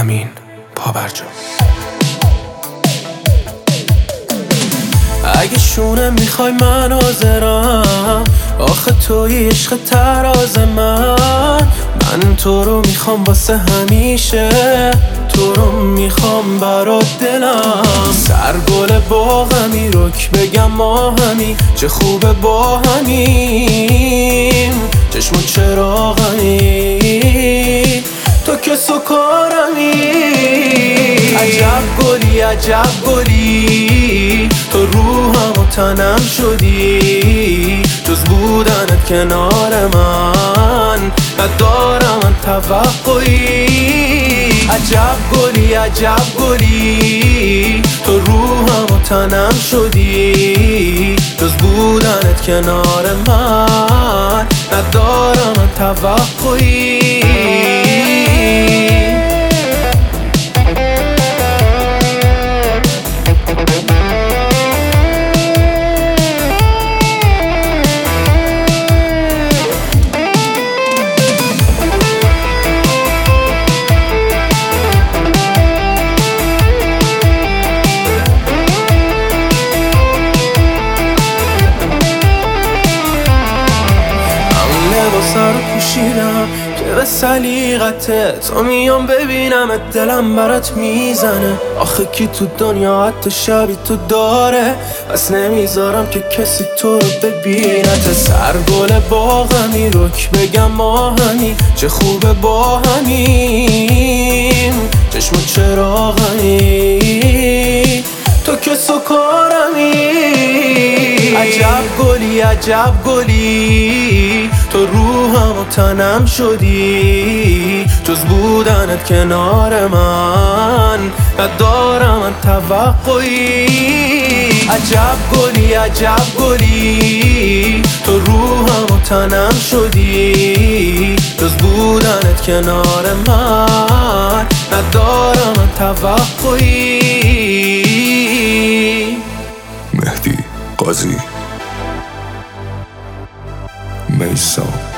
امین پابرجا. اگه شونه میخوای من حاضرم، آخه توی عشق تراز من تو رو میخوام واسه همیشه، تو رو میخوام برات دلم. سرگل باغمی رک بگم ما همی، چه خوبه با همیم چشم و چراغمی، تو که سکارمی. عجب گلی عجب گلی، تو روحم و تنم شدی، جز بودنت کنار من ندارم من توقعی. عجب گلی عجب گلی، تو روحم و تنم شدی، جز بودنت کنار من ندارم من توقعی. لباسا رو پوشیدم که به سلیقته، تو میام ببینم دلم برات میزنه. آخه کی تو دنیا حتی شبی تو داره، بس نمیذارم که کسی تو رو ببینت. سرگل باغمی رک بگم ما همی، چه خوبه با همیم چشم و چراغمی، تو که سکارمی. عجب گلی عجب گلی، تو روحم و تنم شدی، جز بودنت کنار من ندارم من توقعی. عجب گلی عجب گلی، تو روحم و تنم شدی، جز بودنت کنار من ندارم من توقعی. مهدی قاضی، میسا